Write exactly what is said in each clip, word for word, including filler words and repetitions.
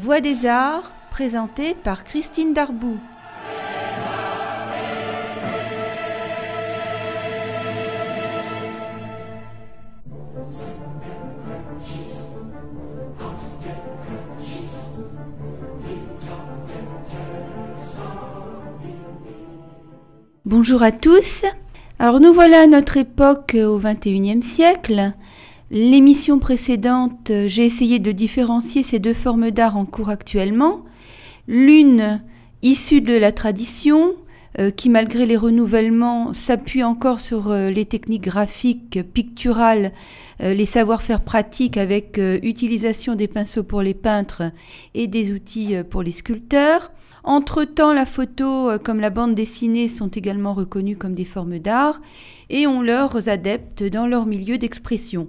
Voix des Arts, présentée par Christine Darboux. Bonjour à tous. Alors nous voilà à notre époque au vingt et unième siècle. L'émission précédente, j'ai essayé de différencier ces deux formes d'art en cours actuellement. L'une issue de la tradition, euh, qui malgré les renouvellements s'appuie encore sur euh, les techniques graphiques, picturales, euh, les savoir-faire pratiques avec euh, utilisation des pinceaux pour les peintres et des outils euh, pour les sculpteurs. Entre-temps, la photo comme la bande dessinée sont également reconnues comme des formes d'art et ont leurs adeptes dans leur milieu d'expression.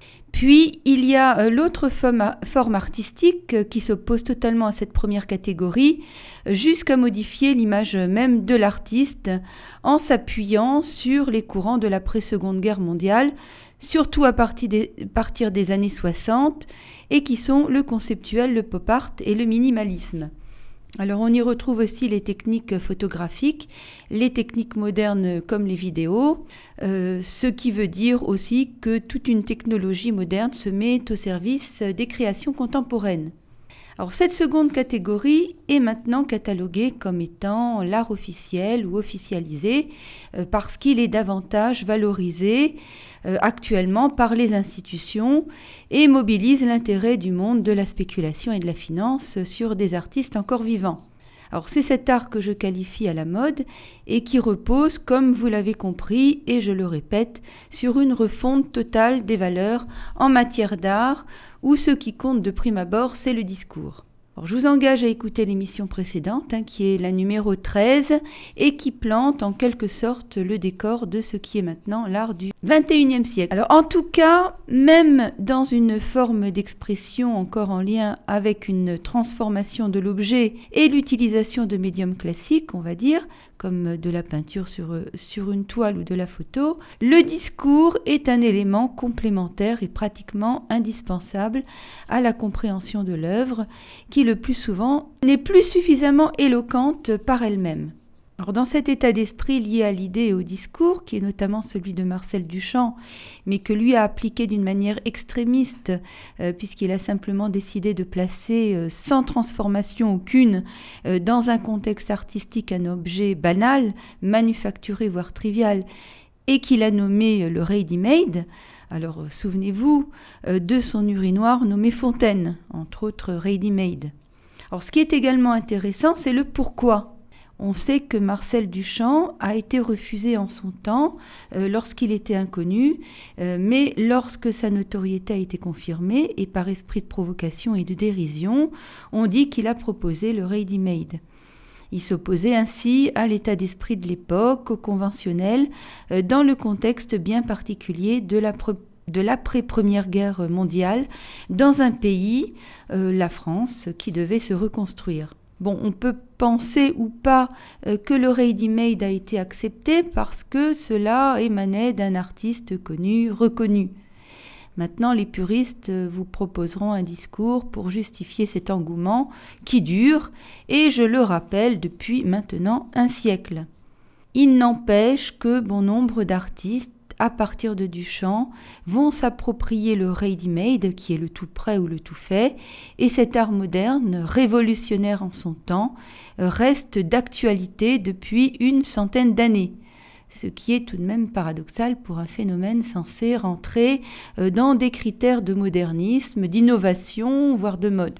Puis, il y a l'autre forme, forme artistique qui s'oppose totalement à cette première catégorie, jusqu'à modifier l'image même de l'artiste en s'appuyant sur les courants de l'après-Seconde Guerre mondiale, surtout à partir des, partir des années soixante, et qui sont le conceptuel, le pop art et le minimalisme. Alors on y retrouve aussi les techniques photographiques, les techniques modernes comme les vidéos, euh, ce qui veut dire aussi que toute une technologie moderne se met au service des créations contemporaines. Alors cette seconde catégorie est maintenant cataloguée comme étant l'art officiel ou officialisé euh, parce qu'il est davantage valorisé euh, actuellement par les institutions et mobilise l'intérêt du monde de la spéculation et de la finance sur des artistes encore vivants. Alors c'est cet art que je qualifie à la mode et qui repose, comme vous l'avez compris, et je le répète, sur une refonte totale des valeurs en matière d'art où ce qui compte de prime abord, c'est le discours. Alors, je vous engage à écouter l'émission précédente, hein, qui est la numéro treize, et qui plante en quelque sorte le décor de ce qui est maintenant l'art du vingt et unième siècle. Alors, en tout cas, même dans une forme d'expression encore en lien avec une transformation de l'objet et l'utilisation de médiums classiques, on va dire, comme de la peinture sur, sur une toile ou de la photo, le discours est un élément complémentaire et pratiquement indispensable à la compréhension de l'œuvre, qui le plus souvent n'est plus suffisamment éloquente par elle-même. Alors dans cet état d'esprit lié à l'idée et au discours, qui est notamment celui de Marcel Duchamp, mais que lui a appliqué d'une manière extrémiste, euh, puisqu'il a simplement décidé de placer euh, sans transformation aucune euh, dans un contexte artistique un objet banal, manufacturé voire trivial, et qu'il a nommé euh, le ready-made. Alors euh, souvenez-vous euh, de son urinoir nommé Fontaine, entre autres ready-made. Alors ce qui est également intéressant, c'est le pourquoi. On sait que Marcel Duchamp a été refusé en son temps euh, lorsqu'il était inconnu, euh, mais lorsque sa notoriété a été confirmée, et par esprit de provocation et de dérision, on dit qu'il a proposé le ready-made. Il s'opposait ainsi à l'état d'esprit de l'époque, au conventionnel, euh, dans le contexte bien particulier de la pro- de l'après-première guerre mondiale, dans un pays, euh, la France, qui devait se reconstruire. Bon, on peut penser ou pas euh, que le ready-made a été accepté parce que cela émanait d'un artiste connu, reconnu. Maintenant, les puristes vous proposeront un discours pour justifier cet engouement qui dure, et je le rappelle, depuis maintenant un siècle. Il n'empêche que bon nombre d'artistes, à partir de Duchamp, vont s'approprier le ready-made, qui est le tout prêt ou le tout fait, et cet art moderne, révolutionnaire en son temps, reste d'actualité depuis une centaine d'années. Ce qui est tout de même paradoxal pour un phénomène censé rentrer dans des critères de modernisme, d'innovation, voire de mode.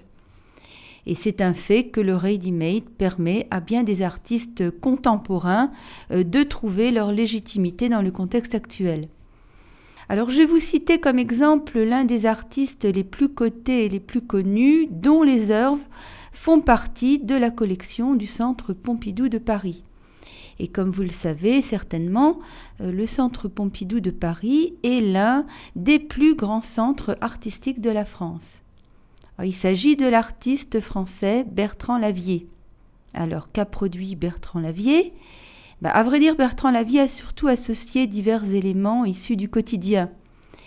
Et c'est un fait que le ready-made permet à bien des artistes contemporains de trouver leur légitimité dans le contexte actuel. Alors je vais vous citer comme exemple l'un des artistes les plus cotés et les plus connus, dont les œuvres font partie de la collection du Centre Pompidou de Paris. Et comme vous le savez certainement, le Centre Pompidou de Paris est l'un des plus grands centres artistiques de la France. Alors, il s'agit de l'artiste français Bertrand Lavier. Alors, qu'a produit Bertrand Lavier ? Ben, à vrai dire, Bertrand Lavier a surtout associé divers éléments issus du quotidien.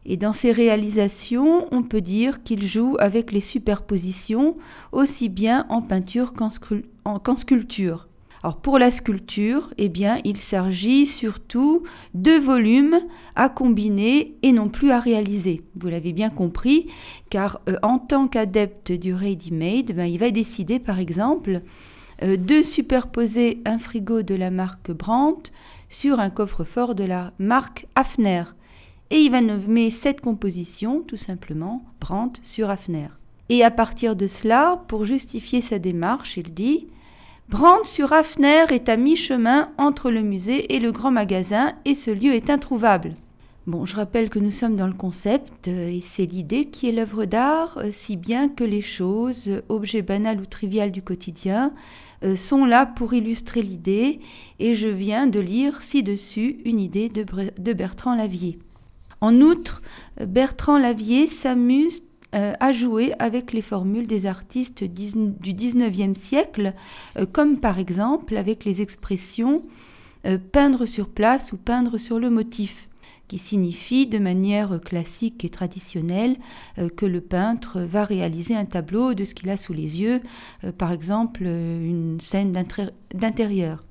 Et dans ses réalisations, on peut dire qu'il joue avec les superpositions, aussi bien en peinture qu'en, scru- en, qu'en sculpture. Alors pour la sculpture, eh bien, il s'agit surtout de volumes à combiner et non plus à réaliser. Vous l'avez bien compris, car euh, en tant qu'adepte du ready-made, ben, il va décider par exemple euh, de superposer un frigo de la marque Brandt sur un coffre-fort de la marque Hafner. Et il va nommer cette composition, tout simplement, Brandt sur Hafner. Et à partir de cela, pour justifier sa démarche, il dit « Brandt sur Hafner est à mi-chemin entre le musée et le grand magasin et ce lieu est introuvable. » Bon, je rappelle que nous sommes dans le concept euh, et c'est l'idée qui est l'œuvre d'art, euh, si bien que les choses, euh, objets banals ou triviales du quotidien, euh, sont là pour illustrer l'idée et je viens de lire ci-dessus une idée de, Bre- de Bertrand Lavier. En outre, Bertrand Lavier s'amuse euh, à jouer avec les formules des artistes du dix-neuvième siècle, euh, comme par exemple avec les expressions euh, peindre sur place ou peindre sur le motif, qui signifie de manière classique et traditionnelle euh, que le peintre va réaliser un tableau de ce qu'il a sous les yeux, euh, par exemple euh, une scène d'intérieur.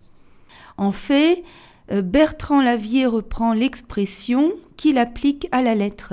En fait, Bertrand Lavier reprend l'expression qu'il applique à la lettre.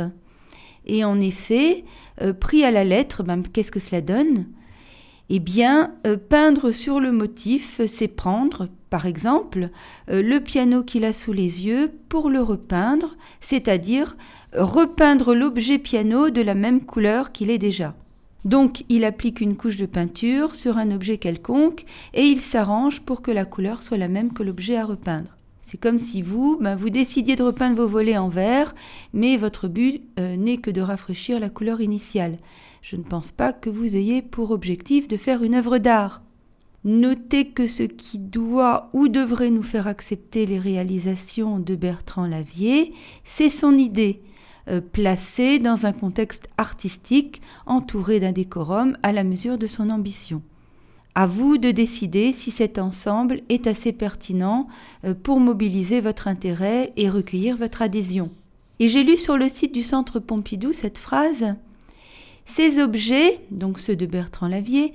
Et en effet, euh, pris à la lettre, ben, qu'est-ce que cela donne ? Eh bien, euh, peindre sur le motif, c'est prendre, par exemple, euh, le piano qu'il a sous les yeux pour le repeindre, c'est-à-dire repeindre l'objet piano de la même couleur qu'il est déjà. Donc, il applique une couche de peinture sur un objet quelconque et il s'arrange pour que la couleur soit la même que l'objet à repeindre. C'est comme si vous, ben, vous décidiez de repeindre vos volets en vert, mais votre but euh, n'est que de rafraîchir la couleur initiale. Je ne pense pas que vous ayez pour objectif de faire une œuvre d'art. Notez que ce qui doit ou devrait nous faire accepter les réalisations de Bertrand Lavier, c'est son idée, euh, placée dans un contexte artistique, entouré d'un décorum à la mesure de son ambition. À vous de décider si cet ensemble est assez pertinent pour mobiliser votre intérêt et recueillir votre adhésion. Et j'ai lu sur le site du Centre Pompidou cette phrase « Ces objets, donc ceux de Bertrand Lavier,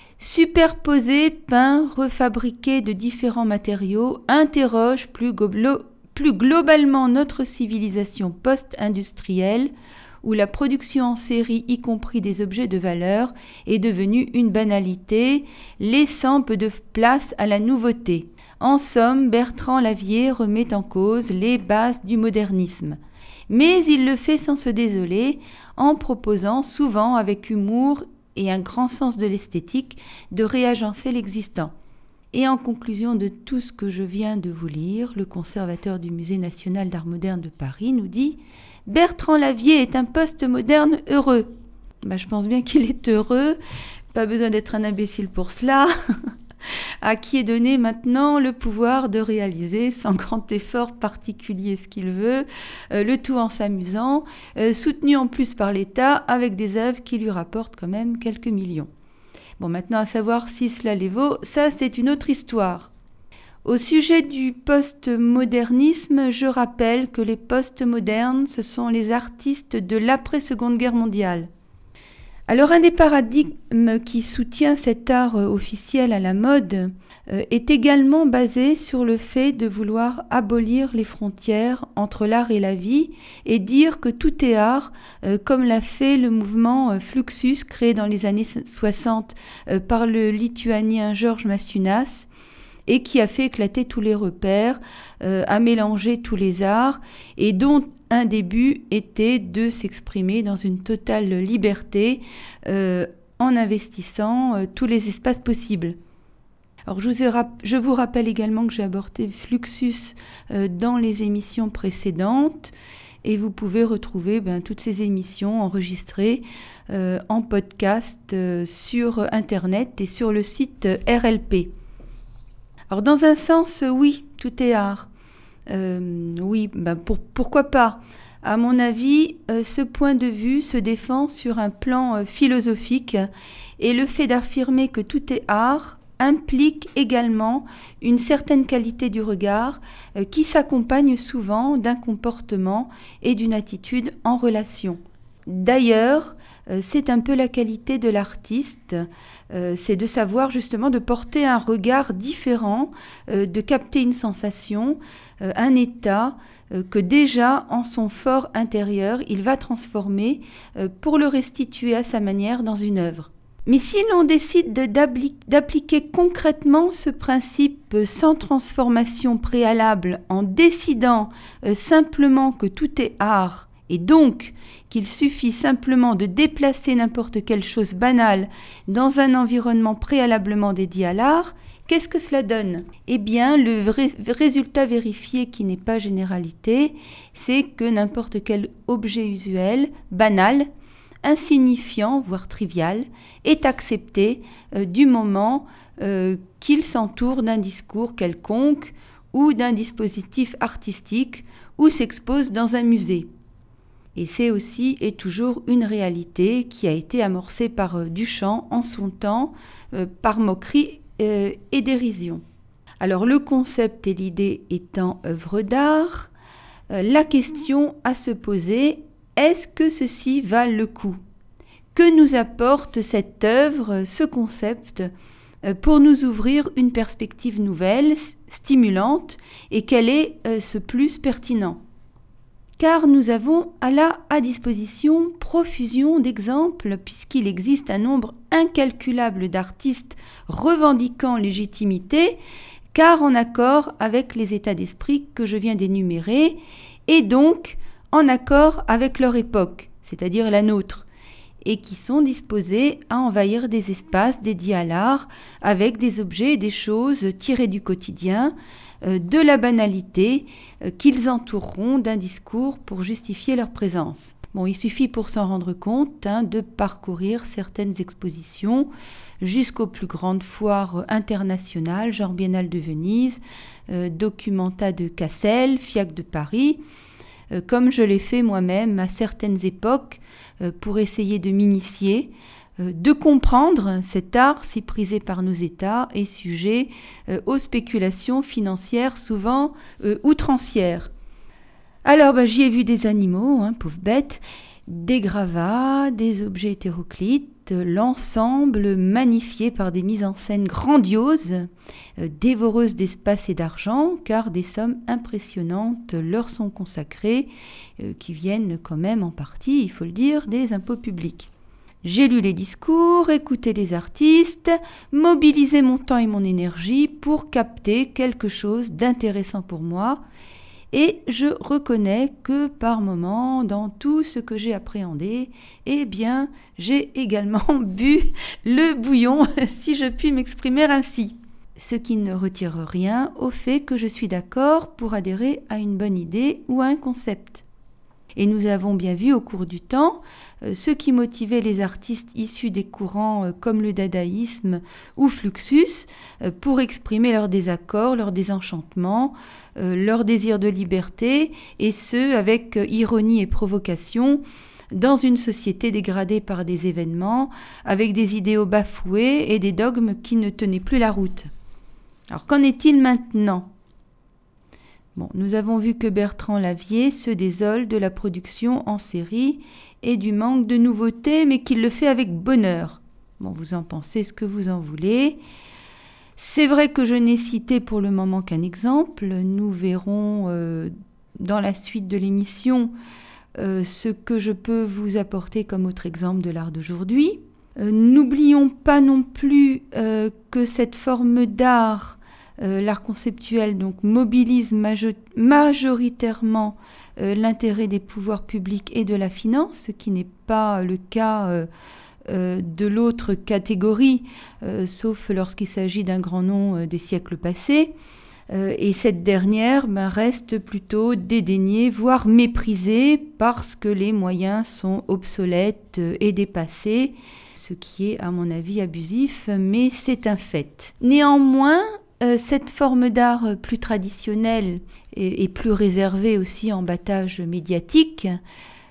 superposés, peints, refabriqués de différents matériaux, interrogent plus, glo- plus globalement notre civilisation post-industrielle, où la production en série, y compris des objets de valeur, est devenue une banalité, laissant peu de place à la nouveauté. En somme, Bertrand Lavier remet en cause les bases du modernisme. Mais il le fait sans se désoler, en proposant souvent avec humour et un grand sens de l'esthétique de réagencer l'existant. Et en conclusion de tout ce que je viens de vous lire, le conservateur du Musée national d'art moderne de Paris nous dit « Bertrand Lavier est un post-moderne heureux ». Ben, je pense bien qu'il est heureux, pas besoin d'être un imbécile pour cela, à qui est donné maintenant le pouvoir de réaliser sans grand effort particulier ce qu'il veut, euh, le tout en s'amusant, euh, soutenu en plus par l'État avec des œuvres qui lui rapportent quand même quelques millions. Bon, maintenant à savoir si cela les vaut, ça c'est une autre histoire. Au sujet du postmodernisme, je rappelle que les postmodernes, ce sont les artistes de l'après-Seconde Guerre mondiale. Alors un des paradigmes qui soutient cet art officiel à la mode euh, est également basé sur le fait de vouloir abolir les frontières entre l'art et la vie et dire que tout est art, euh, comme l'a fait le mouvement euh, Fluxus créé dans les années soixante euh, par le lituanien Georges Maciunas, et qui a fait éclater tous les repères, euh, a mélangé tous les arts, et dont un des buts était de s'exprimer dans une totale liberté euh, en investissant euh, tous les espaces possibles. Alors je vous, ai rap- je vous rappelle également que j'ai abordé Fluxus euh, dans les émissions précédentes, et vous pouvez retrouver ben, toutes ces émissions enregistrées euh, en podcast euh, sur Internet et sur le site euh, R L P. Alors dans un sens, oui, tout est art. Euh, oui, ben pour, pourquoi pas ? À mon avis, euh, ce point de vue se défend sur un plan euh, philosophique et le fait d'affirmer que tout est art implique également une certaine qualité du regard euh, qui s'accompagne souvent d'un comportement et d'une attitude en relation. D'ailleurs, euh, c'est un peu la qualité de l'artiste, euh, c'est de savoir justement de porter un regard différent, euh, de capter une sensation, euh, un état euh, que déjà en son fort intérieur, il va transformer euh, pour le restituer à sa manière dans une œuvre. Mais si l'on décide de, d'appliquer concrètement ce principe sans transformation préalable en décidant euh, simplement que tout est art et donc qu'il suffit simplement de déplacer n'importe quelle chose banale dans un environnement préalablement dédié à l'art, qu'est-ce que cela donne ? Eh bien, le ré- résultat vérifié qui n'est pas généralité, c'est que n'importe quel objet usuel, banal, insignifiant, voire trivial, est accepté euh, du moment euh, qu'il s'entoure d'un discours quelconque ou d'un dispositif artistique ou s'expose dans un musée. Et c'est aussi et toujours une réalité qui a été amorcée par euh, Duchamp en son temps, euh, par moquerie euh, et dérision. Alors le concept et l'idée étant œuvre d'art, euh, la question à se poser: est-ce que ceci valent le coup ? Que nous apporte cette œuvre, ce concept, pour nous ouvrir une perspective nouvelle, stimulante, et quel est ce plus pertinent ? Car nous avons à la à disposition profusion d'exemples, puisqu'il existe un nombre incalculable d'artistes revendiquant légitimité, car en accord avec les états d'esprit que je viens d'énumérer, et donc en accord avec leur époque, c'est-à-dire la nôtre, et qui sont disposés à envahir des espaces dédiés à l'art avec des objets et des choses tirés du quotidien, euh, de la banalité, euh, qu'ils entoureront d'un discours pour justifier leur présence. Bon, il suffit pour s'en rendre compte hein, de parcourir certaines expositions jusqu'aux plus grandes foires internationales, genre Biennale de Venise, euh, Documenta de Cassel, FIAC de Paris, euh, comme je l'ai fait moi-même à certaines époques euh, pour essayer de m'initier, euh, de comprendre cet art si prisé par nos États et sujet euh, aux spéculations financières souvent euh, outrancières. Alors, bah, j'y ai vu des animaux, hein, pauvres bêtes, des gravats, des objets hétéroclites, l'ensemble magnifié par des mises en scène grandioses, euh, dévoreuses d'espace et d'argent, car des sommes impressionnantes leur sont consacrées, euh, qui viennent quand même en partie, il faut le dire, des impôts publics. J'ai lu les discours, écouté les artistes, mobilisé mon temps et mon énergie pour capter quelque chose d'intéressant pour moi. Et je reconnais que par moments, dans tout ce que j'ai appréhendé, eh bien, j'ai également bu le bouillon, si je puis m'exprimer ainsi. Ce qui ne retire rien au fait que je suis d'accord pour adhérer à une bonne idée ou à un concept. Et nous avons bien vu au cours du temps euh, ce qui motivait les artistes issus des courants euh, comme le dadaïsme ou Fluxus euh, pour exprimer leur désaccord, leur désenchantement, euh, leur désir de liberté, et ce avec euh, ironie et provocation, dans une société dégradée par des événements, avec des idéaux bafoués et des dogmes qui ne tenaient plus la route. Alors qu'en est-il maintenant ? Bon, nous avons vu que Bertrand Lavier se désole de la production en série et du manque de nouveautés, mais qu'il le fait avec bonheur. Bon, vous en pensez ce que vous en voulez. C'est vrai que je n'ai cité pour le moment qu'un exemple. Nous verrons euh, dans la suite de l'émission euh, ce que je peux vous apporter comme autre exemple de l'art d'aujourd'hui. Euh, n'oublions pas non plus euh, que cette forme d'art, Euh, l'art conceptuel, donc, mobilise majo- majoritairement euh, l'intérêt des pouvoirs publics et de la finance, ce qui n'est pas le cas euh, euh, de l'autre catégorie, euh, sauf lorsqu'il s'agit d'un grand nom euh, des siècles passés. Euh, et cette dernière ben, reste plutôt dédaignée, voire méprisée, parce que les moyens sont obsolètes euh, et dépassés, ce qui est, à mon avis, abusif, mais c'est un fait. Néanmoins, Euh, cette forme d'art plus traditionnelle et, et plus réservée aussi en battage médiatique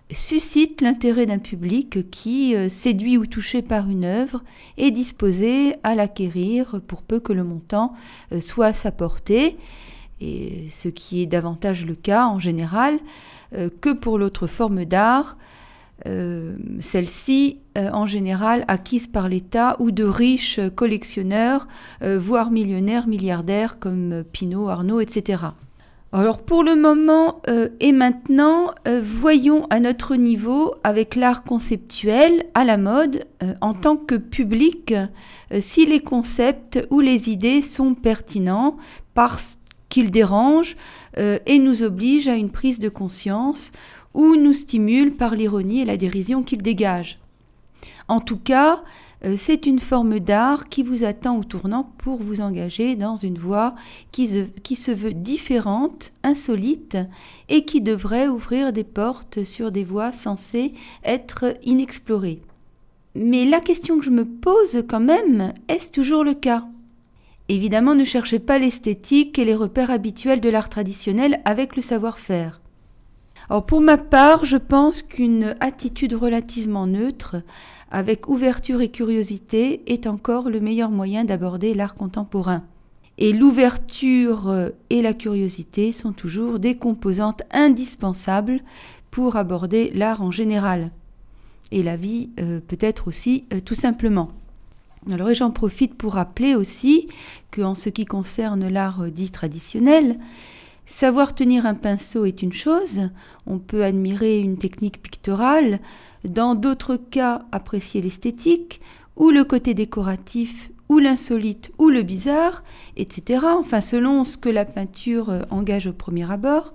suscite l'intérêt d'un public qui, séduit ou touché par une œuvre, est disposé à l'acquérir pour peu que le montant soit à sa portée, et ce qui est davantage le cas en général que pour l'autre forme d'art, euh, celle-ci euh, en général acquise par l'État ou de riches collectionneurs, euh, voire millionnaires, milliardaires comme Pinault, Arnaud, et cetera. Alors pour le moment euh, et maintenant, euh, voyons à notre niveau avec l'art conceptuel à la mode, euh, en tant que public, euh, si les concepts ou les idées sont pertinents parce qu'ils dérangent euh, et nous obligent à une prise de conscience ou nous stimulent par l'ironie et la dérision qu'ils dégagent. En tout cas, euh, c'est une forme d'art qui vous attend au tournant pour vous engager dans une voie qui se, qui se veut différente, insolite et qui devrait ouvrir des portes sur des voies censées être inexplorées. Mais la question que je me pose quand même, est-ce toujours le cas ? Évidemment, ne cherchez pas l'esthétique et les repères habituels de l'art traditionnel avec le savoir-faire. Alors pour ma part, je pense qu'une attitude relativement neutre, avec ouverture et curiosité, est encore le meilleur moyen d'aborder l'art contemporain. Et l'ouverture et la curiosité sont toujours des composantes indispensables pour aborder l'art en général. Et la vie euh, peut-être aussi euh, tout simplement. Alors et j'en profite pour rappeler aussi qu'en ce qui concerne l'art dit traditionnel, savoir tenir un pinceau est une chose, on peut admirer une technique picturale, dans d'autres cas apprécier l'esthétique, ou le côté décoratif, ou l'insolite, ou le bizarre, et cetera. Enfin, selon ce que la peinture engage au premier abord.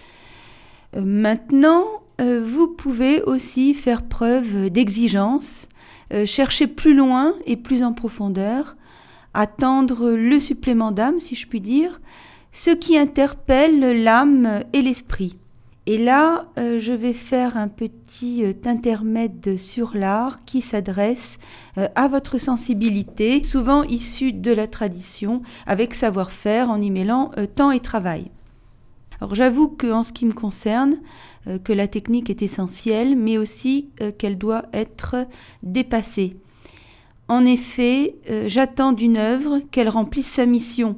Maintenant, vous pouvez aussi faire preuve d'exigence, chercher plus loin et plus en profondeur, attendre le supplément d'âme, si je puis dire, ce qui interpelle l'âme et l'esprit. Et là, euh, je vais faire un petit euh, intermède sur l'art qui s'adresse euh, à votre sensibilité, souvent issue de la tradition, avec savoir-faire en y mêlant euh, temps et travail. Alors j'avoue qu'en ce qui me concerne, euh, que la technique est essentielle, mais aussi euh, qu'elle doit être dépassée. En effet, euh, j'attends d'une œuvre qu'elle remplisse sa mission,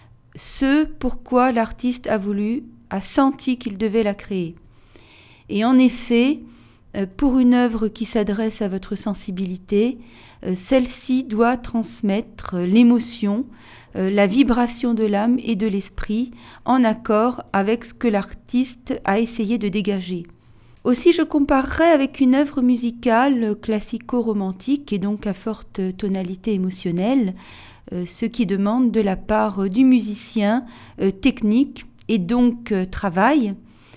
ce pourquoi l'artiste a voulu, a senti qu'il devait la créer. Et en effet, pour une œuvre qui s'adresse à votre sensibilité, celle-ci doit transmettre l'émotion, la vibration de l'âme et de l'esprit en accord avec ce que l'artiste a essayé de dégager. Aussi, je comparerais avec une œuvre musicale classico-romantique et donc à forte tonalité émotionnelle, euh, ce qui demande de la part du musicien euh, technique et donc euh, travail.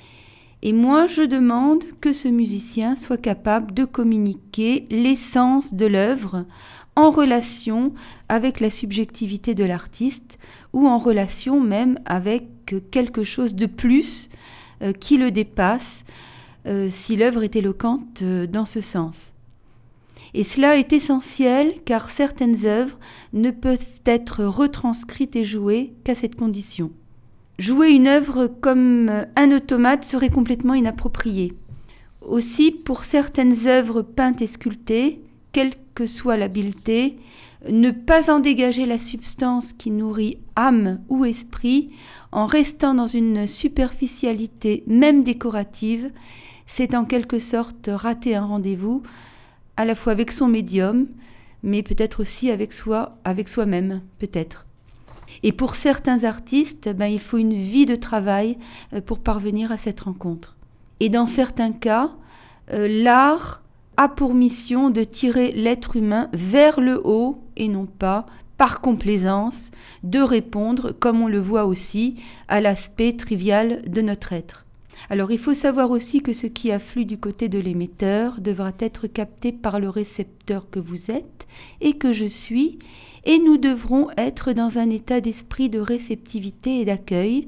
Et moi, je demande que ce musicien soit capable de communiquer l'essence de l'œuvre en relation avec la subjectivité de l'artiste ou en relation même avec quelque chose de plus euh, qui le dépasse, Euh, si l'œuvre est éloquente euh, dans ce sens. Et cela est essentiel car certaines œuvres ne peuvent être retranscrites et jouées qu'à cette condition. Jouer une œuvre comme un automate serait complètement inapproprié. Aussi, pour certaines œuvres peintes et sculptées, quelle que soit l'habileté, ne pas en dégager la substance qui nourrit âme ou esprit en restant dans une superficialité même décorative, c'est en quelque sorte rater un rendez-vous, à la fois avec son médium, mais peut-être aussi avec soi, avec soi-même, peut-être. Et pour certains artistes, ben, il faut une vie de travail pour parvenir à cette rencontre. Et dans certains cas, euh, l'art a pour mission de tirer l'être humain vers le haut et non pas, par complaisance, de répondre, comme on le voit aussi, à l'aspect trivial de notre être. Alors il faut savoir aussi que ce qui afflue du côté de l'émetteur devra être capté par le récepteur que vous êtes et que je suis, et nous devrons être dans un état d'esprit de réceptivité et d'accueil.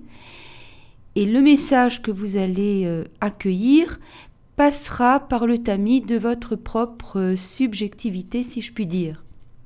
Et le message que vous allez euh, accueillir passera par le tamis de votre propre euh, subjectivité, si je puis dire.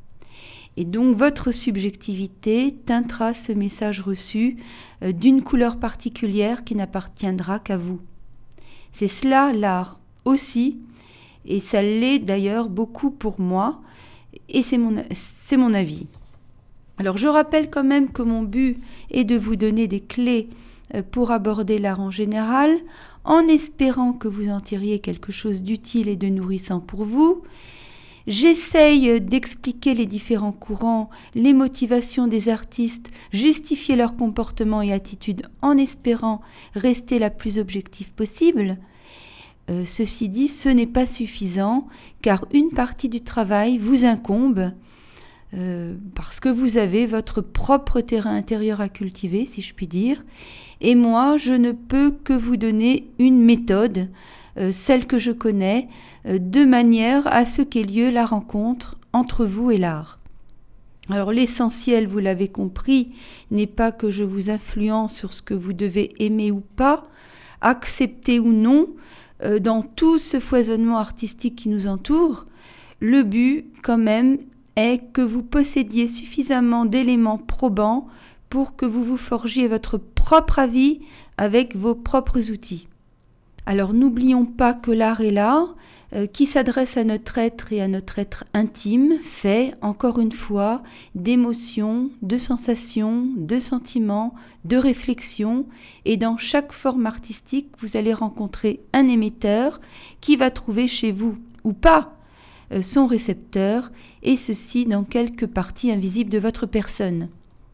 Et donc votre subjectivité teintera ce message reçu d'une couleur particulière qui n'appartiendra qu'à vous. C'est cela l'art, aussi, et ça l'est d'ailleurs beaucoup pour moi, et c'est mon, c'est mon avis. Alors je rappelle quand même que mon but est de vous donner des clés pour aborder l'art en général, en espérant que vous en tiriez quelque chose d'utile et de nourrissant pour vous. J'essaye d'expliquer les différents courants, les motivations des artistes, justifier leur comportement et attitude en espérant rester la plus objective possible. Euh, ceci dit, ce n'est pas suffisant car une partie du travail vous incombe euh, parce que vous avez votre propre terrain intérieur à cultiver, si je puis dire. Et moi, je ne peux que vous donner une méthode, euh, celle que je connais, euh, de manière à ce qu'ait lieu la rencontre entre vous et l'art. Alors l'essentiel, vous l'avez compris, n'est pas que je vous influence sur ce que vous devez aimer ou pas, accepter ou non, euh, dans tout ce foisonnement artistique qui nous entoure. Le but, quand même, est que vous possédiez suffisamment d'éléments probants pour que vous vous forgiez votre propre avis avec vos propres outils. Alors n'oublions pas que l'art est l'art, euh, qui s'adresse à notre être et à notre être intime, fait, encore une fois, d'émotions, de sensations, de sentiments, de réflexions, et dans chaque forme artistique, vous allez rencontrer un émetteur qui va trouver chez vous, ou pas, euh, son récepteur, et ceci dans quelques parties invisibles de votre personne.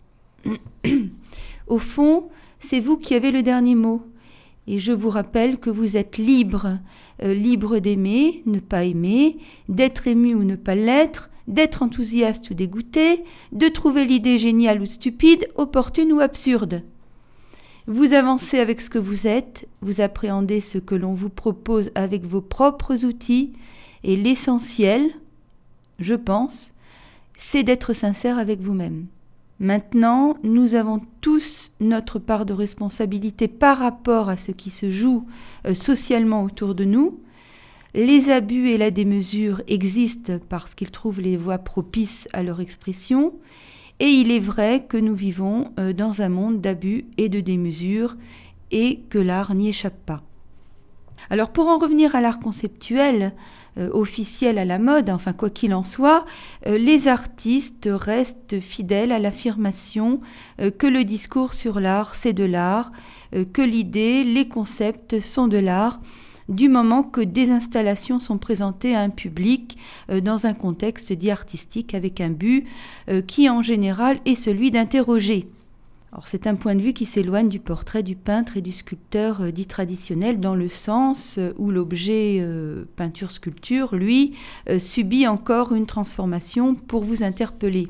Au fond, c'est vous qui avez le dernier mot. Et je vous rappelle que vous êtes libre, euh, libre d'aimer, ne pas aimer, d'être ému ou ne pas l'être, d'être enthousiaste ou dégoûté, de trouver l'idée géniale ou stupide, opportune ou absurde. Vous avancez avec ce que vous êtes, vous appréhendez ce que l'on vous propose avec vos propres outils, et l'essentiel, je pense, c'est d'être sincère avec vous-même. Maintenant, nous avons tous notre part de responsabilité par rapport à ce qui se joue euh, socialement autour de nous. Les abus et la démesure existent parce qu'ils trouvent les voies propices à leur expression. Et il est vrai que nous vivons euh, dans un monde d'abus et de démesure et que l'art n'y échappe pas. Alors pour en revenir à l'art conceptuel, euh, officiel à la mode, enfin quoi qu'il en soit, euh, les artistes restent fidèles à l'affirmation euh, que le discours sur l'art, c'est de l'art, euh, que l'idée, les concepts sont de l'art, du moment que des installations sont présentées à un public euh, dans un contexte dit artistique avec un but euh, qui en général est celui d'interroger. Alors, c'est un point de vue qui s'éloigne du portrait du peintre et du sculpteur euh, dit traditionnel dans le sens euh, où l'objet euh, peinture-sculpture, lui, euh, subit encore une transformation pour vous interpeller.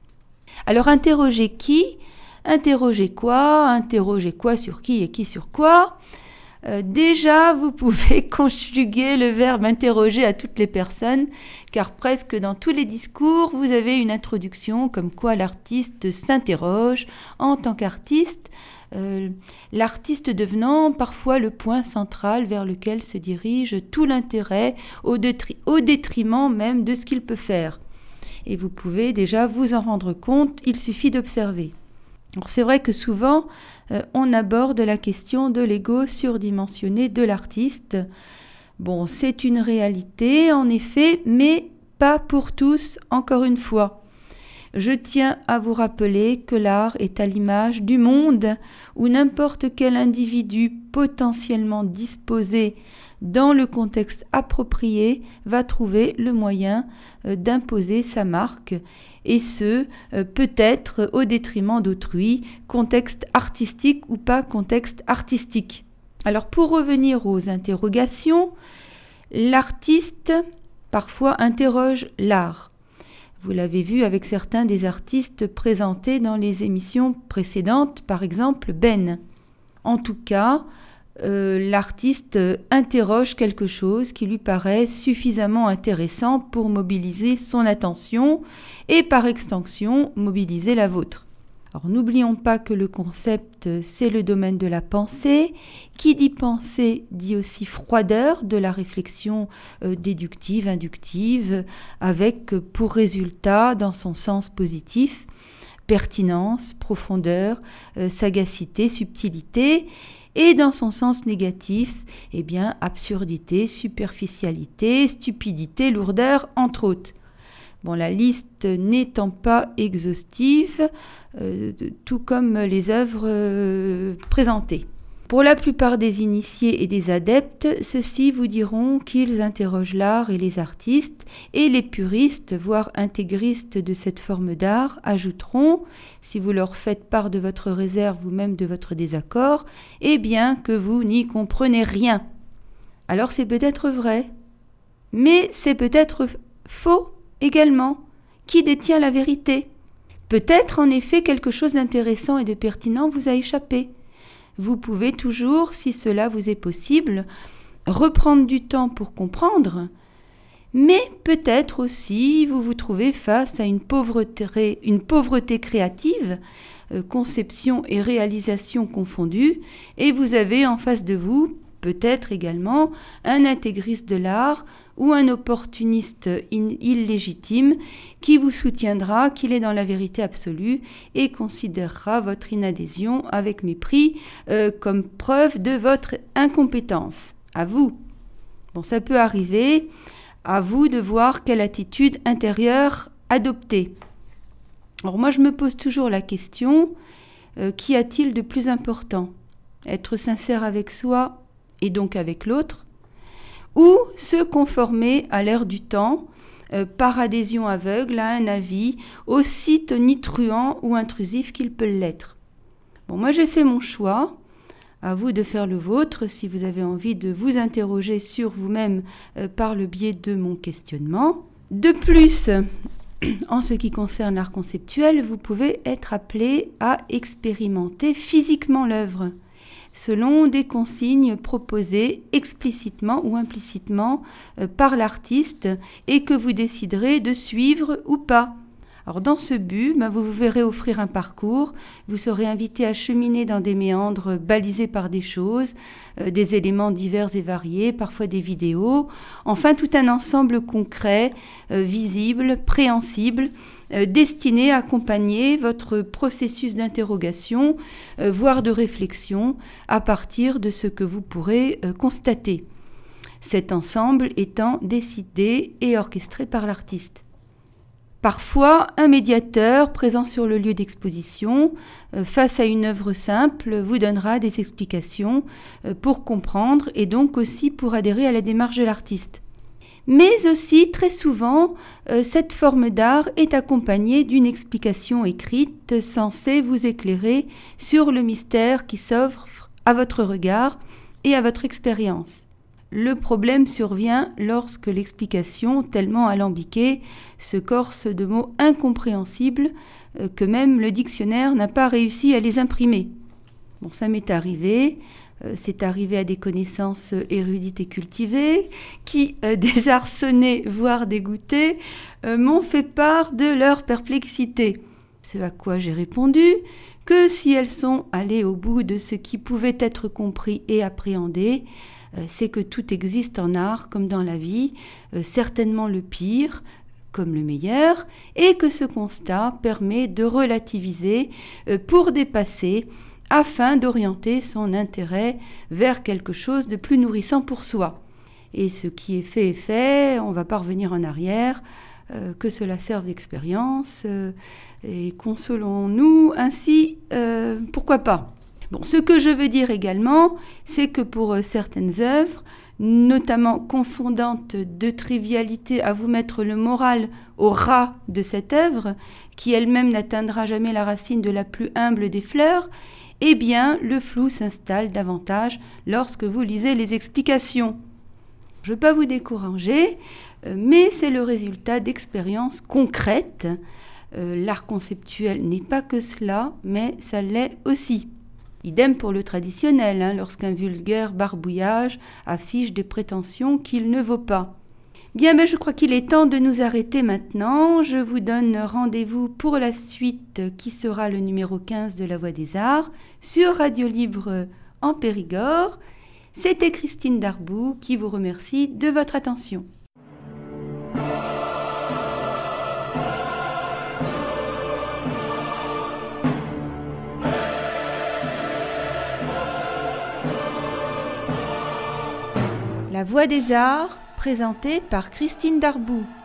Alors, interroger qui ? Interroger quoi ? Interroger quoi sur qui et qui sur quoi ? Euh, déjà, vous pouvez conjuguer le verbe interroger à toutes les personnes, car presque dans tous les discours, vous avez une introduction comme quoi l'artiste s'interroge en tant qu'artiste, euh, l'artiste devenant parfois le point central vers lequel se dirige tout l'intérêt au, détri- au détriment même de ce qu'il peut faire. Et vous pouvez déjà vous en rendre compte, il suffit d'observer. Alors c'est vrai que souvent, euh, on aborde la question de l'ego surdimensionné de l'artiste. Bon, c'est une réalité, en effet, mais pas pour tous, encore une fois. Je tiens à vous rappeler que l'art est à l'image du monde où n'importe quel individu potentiellement disposé dans le contexte approprié va trouver le moyen euh, d'imposer sa marque, et ce, euh, peut-être au détriment d'autrui, contexte artistique ou pas contexte artistique. Alors pour revenir aux interrogations, l'artiste parfois interroge l'art. Vous l'avez vu avec certains des artistes présentés dans les émissions précédentes, par exemple Ben. En tout cas, euh, l'artiste interroge quelque chose qui lui paraît suffisamment intéressant pour mobiliser son attention et par extension mobiliser la vôtre. Alors n'oublions pas que le concept, c'est le domaine de la pensée. Qui dit pensée dit aussi froideur de la réflexion euh, déductive, inductive, avec pour résultat, dans son sens positif, pertinence, profondeur, euh, sagacité, subtilité. et dans son sens négatif, eh bien, absurdité, superficialité, stupidité, lourdeur, entre autres. Bon, la liste n'étant pas exhaustive, euh, tout comme les œuvres euh, présentées. Pour la plupart des initiés et des adeptes, ceux-ci vous diront qu'ils interrogent l'art et les artistes, et les puristes, voire intégristes de cette forme d'art, ajouteront, si vous leur faites part de votre réserve ou même de votre désaccord, eh bien que vous n'y comprenez rien. Alors c'est peut-être vrai, mais c'est peut-être faux également. Qui détient la vérité ? Peut-être en effet quelque chose d'intéressant et de pertinent vous a échappé. Vous pouvez toujours, si cela vous est possible, reprendre du temps pour comprendre, mais peut-être aussi vous vous trouvez face à une pauvreté, une pauvreté créative, euh, conception et réalisation confondues, et vous avez en face de vous peut-être également un intégriste de l'art ou un opportuniste in- illégitime qui vous soutiendra qu'il est dans la vérité absolue et considérera votre inadhésion avec mépris euh, comme preuve de votre incompétence. À vous. Bon, ça peut arriver. À vous de voir quelle attitude intérieure adopter. Alors moi, je me pose toujours la question, euh, qu'y a-t-il de plus important ? Être sincère avec soi et donc avec l'autre, ou se conformer à l'ère du temps, euh, par adhésion aveugle à un avis aussi tonitruant ou intrusif qu'il peut l'être. Bon, moi j'ai fait mon choix, à vous de faire le vôtre si vous avez envie de vous interroger sur vous-même euh, par le biais de mon questionnement. De plus, en ce qui concerne l'art conceptuel, vous pouvez être appelé à expérimenter physiquement l'œuvre, selon des consignes proposées explicitement ou implicitement euh, par l'artiste et que vous déciderez de suivre ou pas. Alors dans ce but, ben, vous vous verrez offrir un parcours, vous serez invité à cheminer dans des méandres balisés par des choses, euh, des éléments divers et variés, parfois des vidéos, enfin tout un ensemble concret, euh, visible, préhensible, euh, destiné à accompagner votre processus d'interrogation, euh, voire de réflexion, à partir de ce que vous pourrez euh, constater. Cet ensemble étant décidé et orchestré par l'artiste. Parfois, un médiateur présent sur le lieu d'exposition, euh, face à une œuvre simple, vous donnera des explications euh, pour comprendre et donc aussi pour adhérer à la démarche de l'artiste. Mais aussi, très souvent, euh, cette forme d'art est accompagnée d'une explication écrite censée vous éclairer sur le mystère qui s'offre à votre regard et à votre expérience. Le problème survient lorsque l'explication, tellement alambiquée, se corse de mots incompréhensibles euh, que même le dictionnaire n'a pas réussi à les imprimer. Bon, ça m'est arrivé, euh, c'est arrivé à des connaissances érudites et cultivées qui, euh, désarçonnées, voire dégoûtées, euh, m'ont fait part de leur perplexité. Ce à quoi j'ai répondu que si elles sont allées au bout de ce qui pouvait être compris et appréhendé, c'est que tout existe en art comme dans la vie, euh, certainement le pire comme le meilleur, et que ce constat permet de relativiser euh, pour dépasser, afin d'orienter son intérêt vers quelque chose de plus nourrissant pour soi. Et ce qui est fait est fait, on ne va pas revenir en arrière, euh, que cela serve d'expérience, euh, et consolons-nous ainsi, euh, pourquoi pas. Bon, ce que je veux dire également, c'est que pour euh, certaines œuvres, notamment confondantes de trivialité à vous mettre le moral au ras de cette œuvre, qui elle-même n'atteindra jamais la racine de la plus humble des fleurs, eh bien, le flou s'installe davantage lorsque vous lisez les explications. Je ne veux pas vous décourager, euh, mais c'est le résultat d'expériences concrètes. Euh, l'art conceptuel n'est pas que cela, mais ça l'est aussi. Idem pour le traditionnel, hein, lorsqu'un vulgaire barbouillage affiche des prétentions qu'il ne vaut pas. Bien, ben, je crois qu'il est temps de nous arrêter maintenant. Je vous donne rendez-vous pour la suite qui sera le numéro quinze de La Voix des Arts sur Radio Libre en Périgord. C'était Christine Darboux qui vous remercie de votre attention. La Voix des Arts, présentée par Christine Darboux.